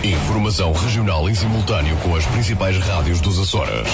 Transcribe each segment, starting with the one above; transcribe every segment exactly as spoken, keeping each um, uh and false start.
Informação regional em simultâneo com as principais rádios dos Açores.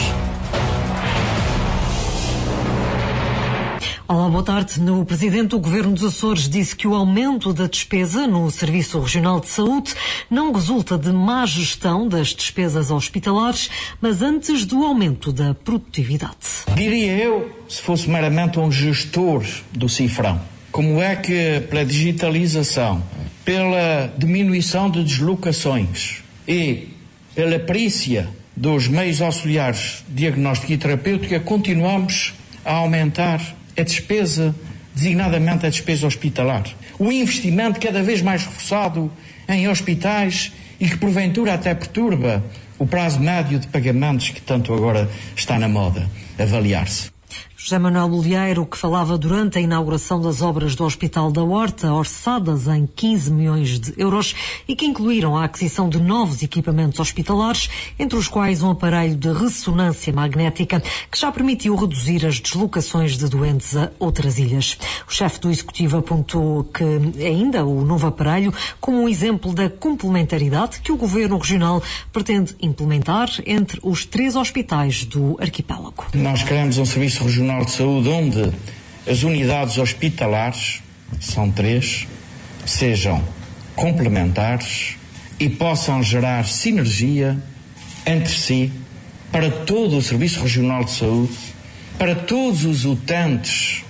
Olá, boa tarde. O Presidente do Governo dos Açores disse que o aumento da despesa no Serviço Regional de Saúde não resulta de má gestão das despesas hospitalares, mas antes do aumento da produtividade. Diria eu, se fosse meramente um gestor do cifrão, como é que pela digitalização, pela diminuição de deslocações e pela perícia dos meios auxiliares de diagnóstica e terapêutica, continuamos a aumentar a despesa, designadamente a despesa hospitalar. O investimento cada vez mais reforçado em hospitais e que porventura até perturba o prazo médio de pagamentos que tanto agora está na moda avaliar-se. José Manuel Bolieiro, que falava durante a inauguração das obras do Hospital da Horta, orçadas em quinze milhões de euros e que incluíram a aquisição de novos equipamentos hospitalares, entre os quais um aparelho de ressonância magnética que já permitiu reduzir as deslocações de doentes a outras ilhas. O chefe do Executivo apontou que ainda o novo aparelho como um exemplo da complementaridade que o Governo Regional pretende implementar entre os três hospitais do arquipélago. Nós queremos um serviço regional de saúde onde as unidades hospitalares, são três, sejam complementares e possam gerar sinergia entre si para todo o Serviço Regional de Saúde, para todos os utentes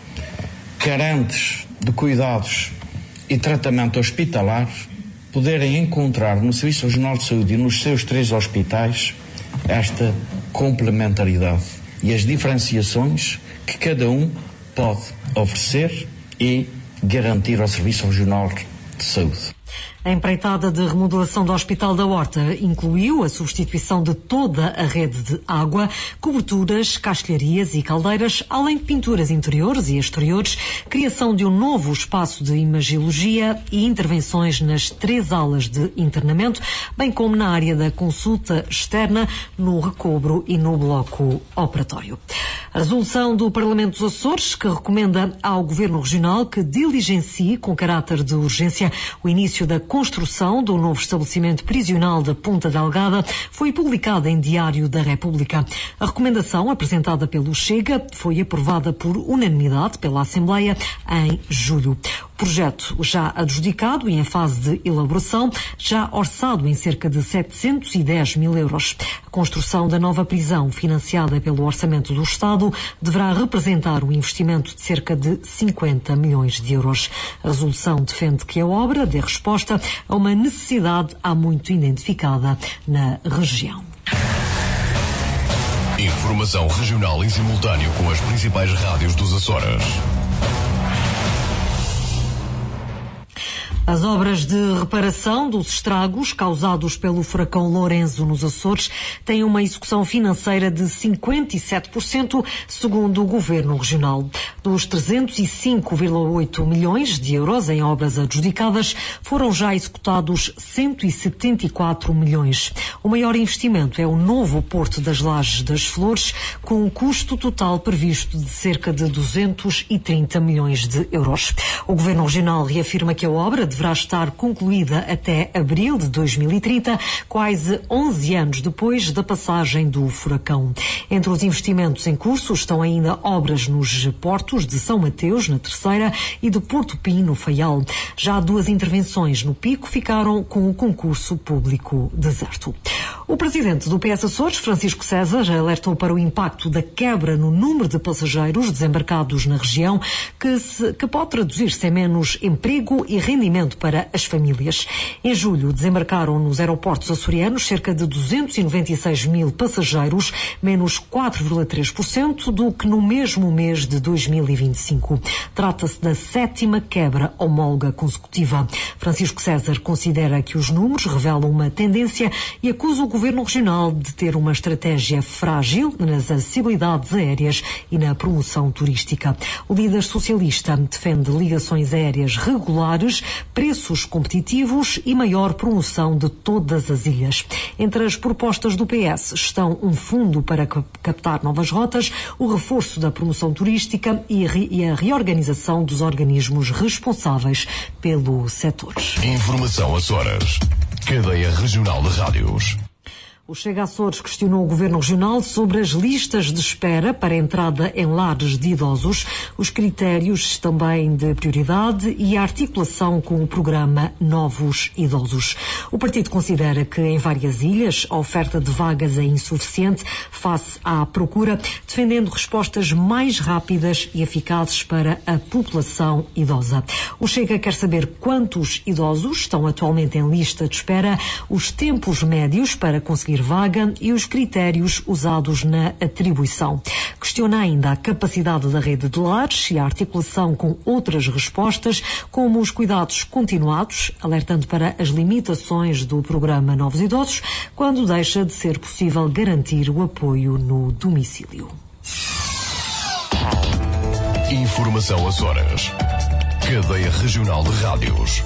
carentes de cuidados e tratamento hospitalar, poderem encontrar no Serviço Regional de Saúde e nos seus três hospitais esta complementaridade e as diferenciações que cada um pode oferecer e garantir ao Serviço Regional de Saúde. A empreitada de remodelação do Hospital da Horta incluiu a substituição de toda a rede de água, coberturas, castelharias e caldeiras, além de pinturas interiores e exteriores, criação de um novo espaço de imagiologia e intervenções nas três alas de internamento, bem como na área da consulta externa, no recobro e no bloco operatório. A resolução do Parlamento dos Açores, que recomenda ao Governo Regional que diligencie com caráter de urgência o início da construção do novo estabelecimento prisional da Ponta Delgada, foi publicada em Diário da República. A recomendação, apresentada pelo Chega, foi aprovada por unanimidade pela Assembleia em julho. O projeto já adjudicado e em fase de elaboração, já orçado em cerca de setecentos e dez mil euros. A construção da nova prisão, financiada pelo Orçamento do Estado, deverá representar um investimento de cerca de cinquenta milhões de euros. A resolução defende que a obra dê resposta a uma necessidade há muito identificada na região. Informação regional em simultâneo com as principais rádios dos Açores. As obras de reparação dos estragos causados pelo furacão Lourenço nos Açores têm uma execução financeira de cinquenta e sete por cento, segundo o Governo Regional. Dos trezentos e cinco vírgula oito milhões de euros em obras adjudicadas, foram já executados cento e setenta e quatro milhões. O maior investimento é o novo Porto das Lajes das Flores, com um custo total previsto de cerca de duzentos e trinta milhões de euros. O Governo Regional reafirma que a obra deverá estar concluída até abril de dois mil e trinta, quase onze anos depois da passagem do furacão. Entre os investimentos em curso estão ainda obras nos portos de São Mateus, na Terceira, e de Porto Pim, no Faial. Já duas intervenções no Pico ficaram com o concurso público deserto. O presidente do P S Açores, Francisco César, alertou para o impacto da quebra no número de passageiros desembarcados na região, que, se, que pode traduzir-se em menos emprego e rendimento para as famílias. Em julho, desembarcaram nos aeroportos açorianos cerca de duzentos e noventa e seis mil passageiros, menos quatro vírgula três por cento do que no mesmo mês de dois mil e vinte e cinco. Trata-se da sétima quebra homóloga consecutiva. Francisco César considera que os números revelam uma tendência e acusa o Governo Regional de ter uma estratégia frágil nas acessibilidades aéreas e na promoção turística. O líder socialista defende ligações aéreas regulares, preços competitivos e maior promoção de todas as ilhas. Entre as propostas do P S estão um fundo para captar novas rotas, o reforço da promoção turística e a reorganização dos organismos responsáveis pelo setor. Informação Açores. Cadeia Regional de Rádios. O Chega Açores questionou o Governo Regional sobre as listas de espera para a entrada em lares de idosos, os critérios também de prioridade e a articulação com o programa Novos Idosos. O partido considera que em várias ilhas a oferta de vagas é insuficiente face à procura, defendendo respostas mais rápidas e eficazes para a população idosa. O Chega quer saber quantos idosos estão atualmente em lista de espera, os tempos médios para conseguir vaga e os critérios usados na atribuição. Questiona ainda a capacidade da rede de lares e a articulação com outras respostas, como os cuidados continuados, alertando para as limitações do programa Novos Idosos, quando deixa de ser possível garantir o apoio no domicílio. Informação Açores. Cadeia Regional de Rádios.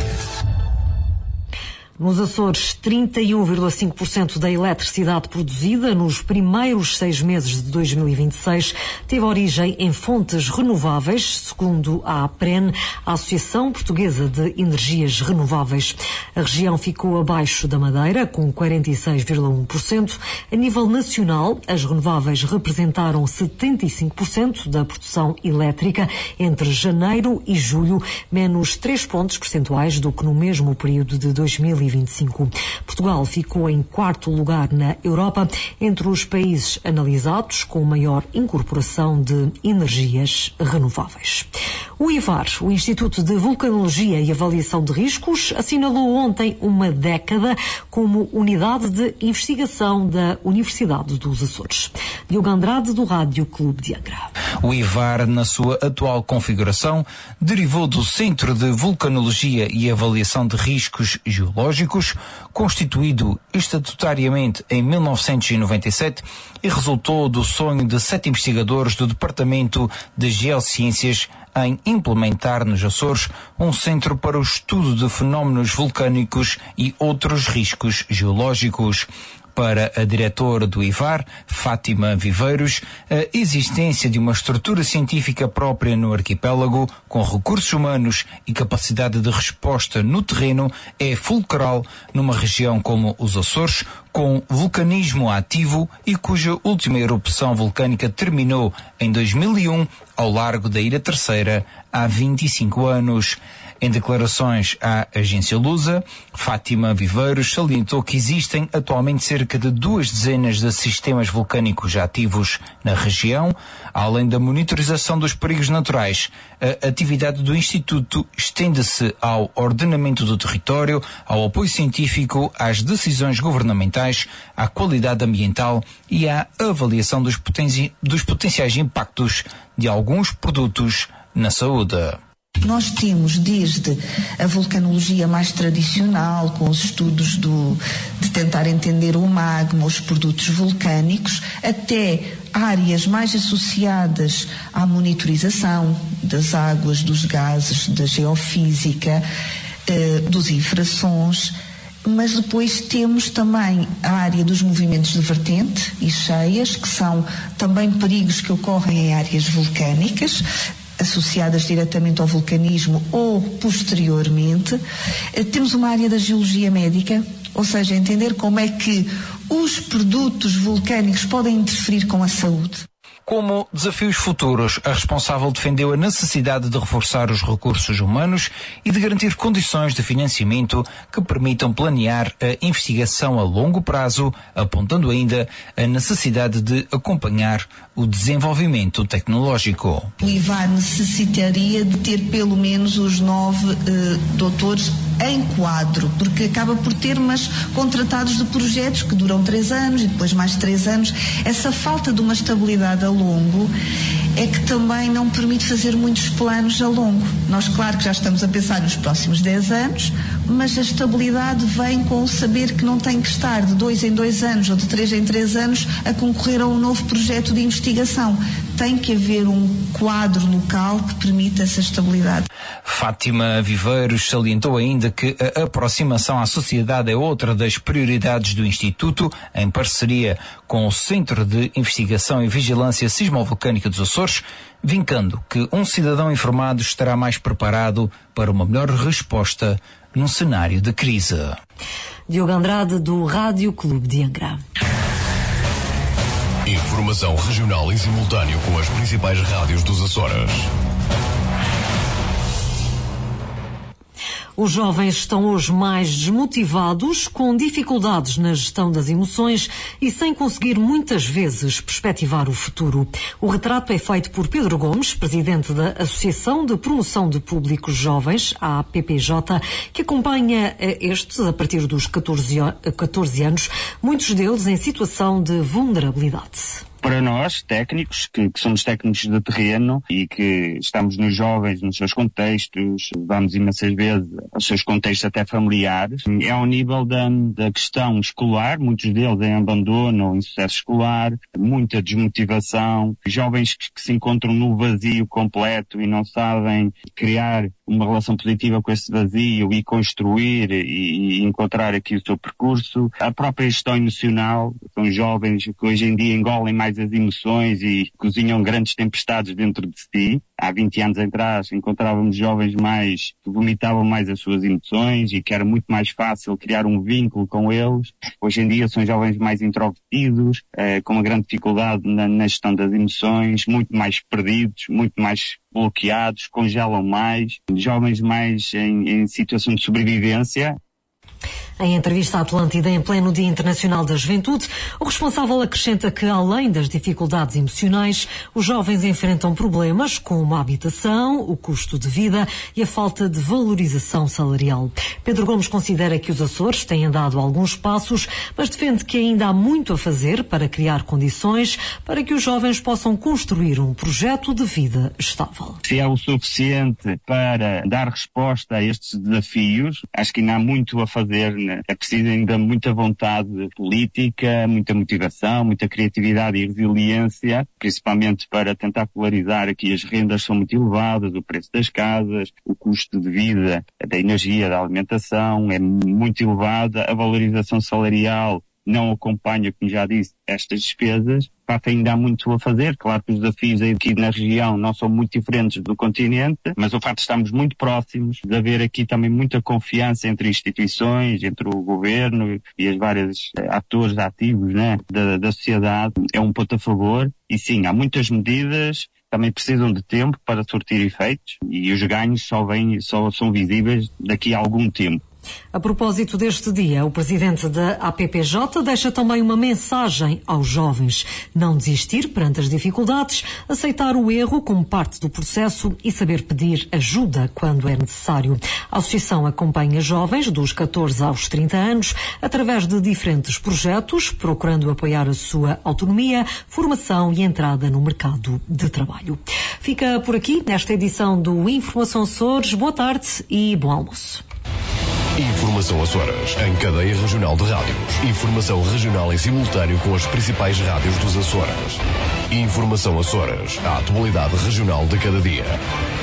Nos Açores, trinta e um vírgula cinco por cento da eletricidade produzida nos primeiros seis meses de dois mil e vinte e seis teve origem em fontes renováveis, segundo a APREN, a Associação Portuguesa de Energias Renováveis. A região ficou abaixo da Madeira, com quarenta e seis vírgula um por cento. A nível nacional, as renováveis representaram setenta e cinco por cento da produção elétrica entre janeiro e julho, menos três pontos percentuais do que no mesmo período de dois mil e vinte e cinco. Portugal ficou em quarto lugar na Europa entre os países analisados com maior incorporação de energias renováveis. O IVAR, o Instituto de Vulcanologia e Avaliação de Riscos, assinalou ontem uma década como unidade de investigação da Universidade dos Açores. Diogo Andrade, do Rádio Clube de Angra. O IVAR, na sua atual configuração, derivou do Centro de Vulcanologia e Avaliação de Riscos Geológicos, constituído estatutariamente em mil novecentos e noventa e sete, e resultou do sonho de sete investigadores do Departamento de Geociências em implementar nos Açores um centro para o estudo de fenómenos vulcânicos e outros riscos geológicos. Para a diretora do IVAR, Fátima Viveiros, a existência de uma estrutura científica própria no arquipélago, com recursos humanos e capacidade de resposta no terreno, é fulcral numa região como os Açores, com vulcanismo ativo e cuja última erupção vulcânica terminou em dois mil e um, ao largo da Ilha Terceira, há vinte e cinco anos. Em declarações à agência Lusa, Fátima Viveiros salientou que existem atualmente cerca de duas dezenas de sistemas vulcânicos ativos na região. Além da monitorização dos perigos naturais, a atividade do Instituto estende-se ao ordenamento do território, ao apoio científico, às decisões governamentais, à qualidade ambiental e à avaliação dos, poten- dos potenciais impactos de alguns produtos na saúde. Nós temos desde a vulcanologia mais tradicional, com os estudos do, de tentar entender o magma, os produtos vulcânicos, até áreas mais associadas à monitorização das águas, dos gases, da geofísica, eh, dos infrassons. Mas depois temos também a área dos movimentos de vertente e cheias, que são também perigos que ocorrem em áreas vulcânicas, associadas diretamente ao vulcanismo ou posteriormente. Temos uma área da geologia médica, ou seja, entender como é que os produtos vulcânicos podem interferir com a saúde. Como desafios futuros, a responsável defendeu a necessidade de reforçar os recursos humanos e de garantir condições de financiamento que permitam planear a investigação a longo prazo, apontando ainda a necessidade de acompanhar o desenvolvimento tecnológico. O IVAR necessitaria de ter pelo menos os nove eh, doutores em quadro, porque acaba por ter, mas contratados de projetos que duram três anos e depois mais três anos. Essa falta de uma estabilidade a longo é que também não permite fazer muitos planos a longo. Nós, claro que já estamos a pensar nos próximos dez anos, mas a estabilidade vem com o saber que não tem que estar de dois em dois anos ou de três em três anos a concorrer a um novo projeto de investigação. Tem que haver um quadro local que permita essa estabilidade. Fátima Viveiros salientou ainda que a aproximação à sociedade é outra das prioridades do Instituto, em parceria com o Centro de Investigação e Vigilância Sismovolcânica dos Açores, vincando que um cidadão informado estará mais preparado para uma melhor resposta num cenário de crise. Diogo Andrade, do Rádio Clube de Angra. Informação regional em simultâneo com as principais rádios dos Açores. Os jovens estão hoje mais desmotivados, com dificuldades na gestão das emoções e sem conseguir muitas vezes perspectivar o futuro. O retrato é feito por Pedro Gomes, presidente da Associação de Promoção de Públicos Jovens, a A P P J, que acompanha estes a partir dos catorze anos, muitos deles em situação de vulnerabilidade. Para nós, técnicos, que, que somos técnicos de terreno e que estamos nos jovens, nos seus contextos, vamos imensas vezes aos seus contextos até familiares, é ao nível da, da questão escolar, muitos deles em abandono ou insucesso escolar, muita desmotivação, jovens que, que se encontram no vazio completo e não sabem criar uma relação positiva com esse vazio e construir e, e encontrar aqui o seu percurso. A própria gestão emocional, são jovens que hoje em dia engolem mais as emoções e cozinham grandes tempestades dentro de si. Há vinte anos atrás encontrávamos jovens mais que vomitavam mais as suas emoções e que era muito mais fácil criar um vínculo com eles. Hoje em dia são jovens mais introvertidos, eh, com uma grande dificuldade na, na gestão das emoções, muito mais perdidos, muito mais bloqueados, congelam mais, jovens mais em, em situação de sobrevivência. Em entrevista à Atlântida, em pleno Dia Internacional da Juventude, o responsável acrescenta que, além das dificuldades emocionais, os jovens enfrentam problemas como a habitação, o custo de vida e a falta de valorização salarial. Pedro Gomes considera que os Açores têm dado alguns passos, mas defende que ainda há muito a fazer para criar condições para que os jovens possam construir um projeto de vida estável. Se é o suficiente para dar resposta a estes desafios, acho que ainda há muito a fazer. É preciso ainda muita vontade política, muita motivação, muita criatividade e resiliência, principalmente para tentar polarizar aqui as rendas são muito elevadas, o preço das casas, o custo de vida, da energia, da alimentação é muito elevada, a valorização salarial não acompanha, como já disse, estas despesas. Parte ainda há muito a fazer. Claro que os desafios aqui na região não são muito diferentes do continente, mas o facto de estarmos muito próximos, de haver aqui também muita confiança entre instituições, entre o governo e os vários atores ativos, né, da, da sociedade, é um ponto a favor. E sim, há muitas medidas, também precisam de tempo para surtir efeitos e os ganhos só, vêm, só são visíveis daqui a algum tempo. A propósito deste dia, o presidente da A P P J deixa também uma mensagem aos jovens: não desistir perante as dificuldades, aceitar o erro como parte do processo e saber pedir ajuda quando é necessário. A associação acompanha jovens dos catorze aos trinta anos através de diferentes projetos, procurando apoiar a sua autonomia, formação e entrada no mercado de trabalho. Fica por aqui nesta edição do Informação Açores. Boa tarde e bom almoço. Informação Açores, em cadeia regional de rádios. Informação regional em simultâneo com as principais rádios dos Açores. Informação Açores, a atualidade regional de cada dia.